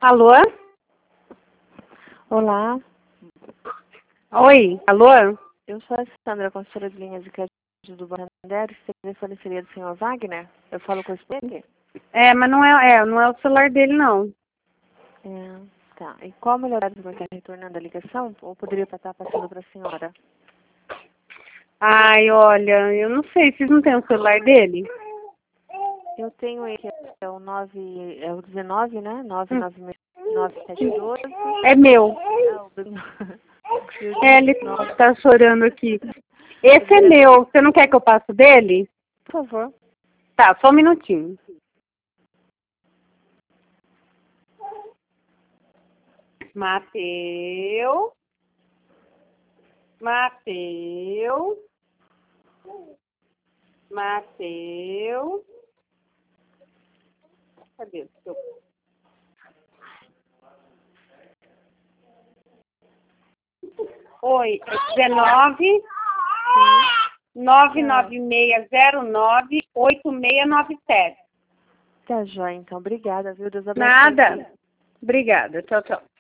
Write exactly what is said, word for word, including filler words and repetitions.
Alô? Olá, Oi, alô? eu sou a Sandra, consultora de linhas de crédito do Banco Santander. Esse telefone seria do senhor Wagner? Eu falo com o esposo dele? É, mas não é, é, não é o celular dele, não. É, tá. E qual a melhor hora que está retornando a ligação? Ou poderia estar passando para a senhora? Ai, olha, eu não sei, vocês não têm o celular dele? Eu tenho ele, é o nove, é o dezenove, né? nove Hum. nove nove sete doze. É meu. Ah, o e o É, ele dezenove. tá chorando aqui. Esse é meu, você não quer que eu passe dele? Por favor. Tá, só um minutinho. Mateu. Mateu. Mateu. Cadê o seu? Oi, é dezenove, nove nove seis zero nove, oito seis nove sete. Tá, joia, então. Obrigada, viu? Deus abençoe. Nada. Obrigada. Tchau, tchau.